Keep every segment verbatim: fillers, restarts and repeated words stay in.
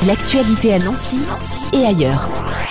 L'actualité à Nancy, Nancy et ailleurs.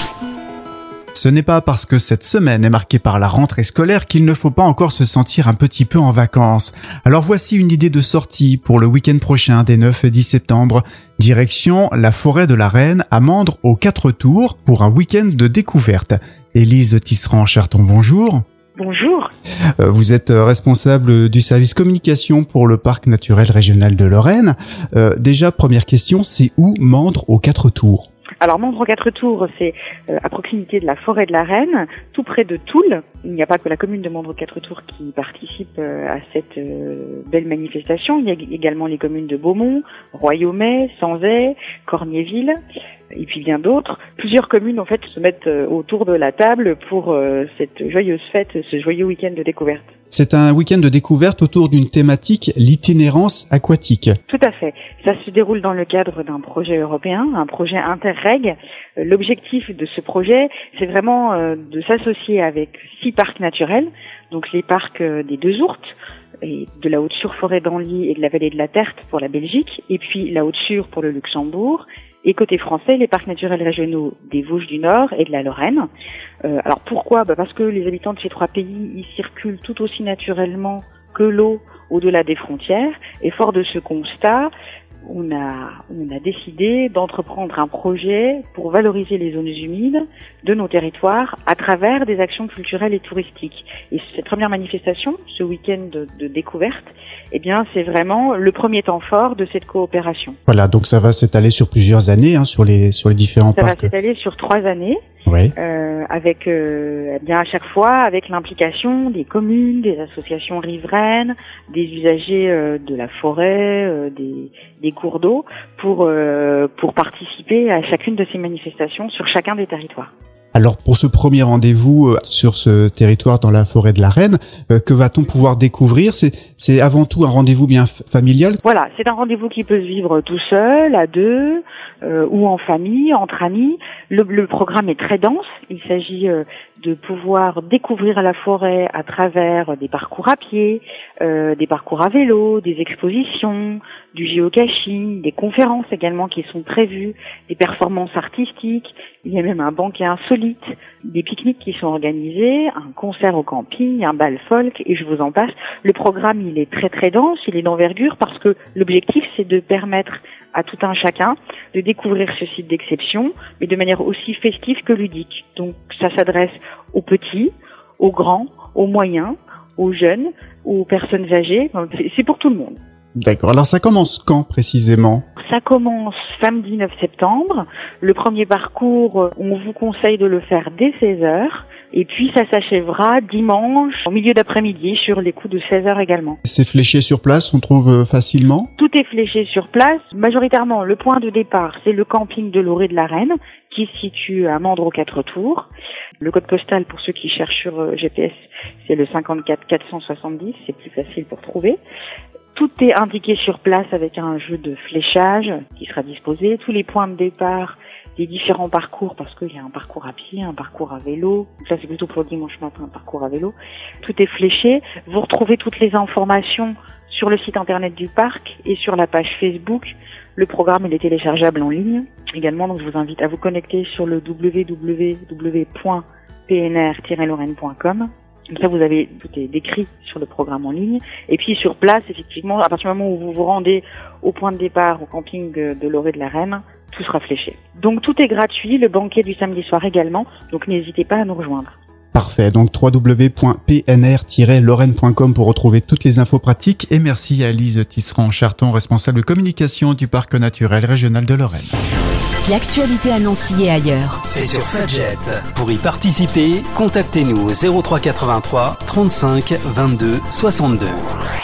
Ce n'est pas parce que cette semaine est marquée par la rentrée scolaire qu'il ne faut pas encore se sentir un petit peu en vacances. Alors voici une idée de sortie pour le week-end prochain des neuf et dix septembre. Direction la forêt de la Reine à Mandres aux Quatre Tours pour un week-end de découverte. Élise Tisserand-Charton, bonjour. Bonjour. Vous êtes responsable du service communication pour le parc naturel régional de Lorraine. Euh, déjà, première question, c'est où Mandres aux Quatre Tours ? Alors Mandres aux Quatre Tours, c'est euh, à proximité de la forêt de la Reine, tout près de Toul. Il n'y a pas que la commune de Mandres aux Quatre Tours qui participe euh, à cette euh, belle manifestation. Il y a également les communes de Beaumont, Royaumet, Sanzay, Corniéville et puis bien d'autres. Plusieurs communes en fait se mettent euh, autour de la table pour euh, cette joyeuse fête, ce joyeux week-end de découverte. C'est un week-end de découverte autour d'une thématique, l'itinérance aquatique. Tout à fait. Ça se déroule dans le cadre d'un projet européen, un projet Interreg. L'objectif de ce projet, c'est vraiment de s'associer avec six parcs naturels, donc les parcs des Deux Ourtes, et de la Haute-Sur-Forêt d'Anly et de la Vallée de la Tertre pour la Belgique, et puis la Haute-Sur pour le Luxembourg. Et côté français, les parcs naturels régionaux des Vosges du Nord et de la Lorraine. Euh, alors pourquoi ? Bah parce que les habitants de ces trois pays y circulent tout aussi naturellement que l'eau au-delà des frontières. Et fort de ce constat, on a, on a décidé d'entreprendre un projet pour valoriser les zones humides de nos territoires à travers des actions culturelles et touristiques. Et cette première manifestation, ce week-end de, de découverte, eh bien, c'est vraiment le premier temps fort de cette coopération. Voilà, donc ça va s'étaler sur plusieurs années, hein, sur les sur les différents ça parcs. Ça va s'étaler sur trois années. Oui. Euh, avec euh, eh bien à chaque fois avec l'implication des communes, des associations riveraines, des usagers euh, de la forêt, euh, des, des cours d'eau pour euh, pour participer à chacune de ces manifestations sur chacun des territoires. Alors pour ce premier rendez-vous euh, sur ce territoire dans la forêt de la Reine, euh, que va-t-on pouvoir découvrir ? C'est c'est avant tout un rendez-vous bien f- familial ? Voilà, c'est un rendez-vous qui peut se vivre tout seul, à deux, euh, ou en famille, entre amis. Le, le programme est très dense. Il s'agit euh, de pouvoir découvrir la forêt à travers des parcours à pied, euh, des parcours à vélo, des expositions, du géocaching, des conférences également qui sont prévues, des performances artistiques. Il y a même un banquet insolite, des pique-niques qui sont organisés, un concert au camping, un bal folk, et je vous en passe. Le programme, il est très très dense, il est d'envergure parce que l'objectif, c'est de permettre à tout un chacun de découvrir ce site d'exception, mais de manière aussi festive que ludique. Donc ça s'adresse aux petits, aux grands, aux moyens, aux jeunes, aux personnes âgées. C'est pour tout le monde. D'accord. Alors ça commence quand précisément ? Ça commence samedi neuf septembre. Le premier parcours, on vous conseille de le faire dès seize heures. Et puis ça s'achèvera dimanche, en milieu d'après-midi, sur les coups de seize heures également. C'est fléché sur place, on trouve facilement ? Tout est fléché sur place. Majoritairement, le point de départ, c'est le camping de l'Orée de la Reine, qui se situe à Mandres aux Quatre Tours. Le code postal, pour ceux qui cherchent sur G P S, c'est le cinquante-quatre quatre cent soixante-dix, c'est plus facile pour trouver. Tout est indiqué sur place avec un jeu de fléchage qui sera disposé. Tous les points de départ des différents parcours, parce qu'il y a un parcours à pied, un parcours à vélo. Donc ça, c'est plutôt pour le dimanche matin, un parcours à vélo. Tout est fléché. Vous retrouvez toutes les informations sur le site internet du parc et sur la page Facebook. Le programme, il est téléchargeable en ligne également. Donc, je vous invite à vous connecter sur le w w w point p n r tiret lorraine point com. Comme ça, vous avez tout est décrit sur le programme en ligne. Et puis sur place, effectivement, à partir du moment où vous vous rendez au point de départ, au camping de l'Orée de la Reine, tout sera fléché. Donc tout est gratuit, le banquet du samedi soir également. Donc n'hésitez pas à nous rejoindre. Parfait, donc w w w point p n r tiret lorraine point com pour retrouver toutes les infos pratiques. Et merci à Élise Tisserand-Charton, responsable communication du parc naturel régional de Lorraine. L'actualité à Nancy et ailleurs. C'est sur Fudget. Pour y participer, contactez-nous au zéro trois quatre-vingt-trois trente-cinq vingt-deux soixante-deux.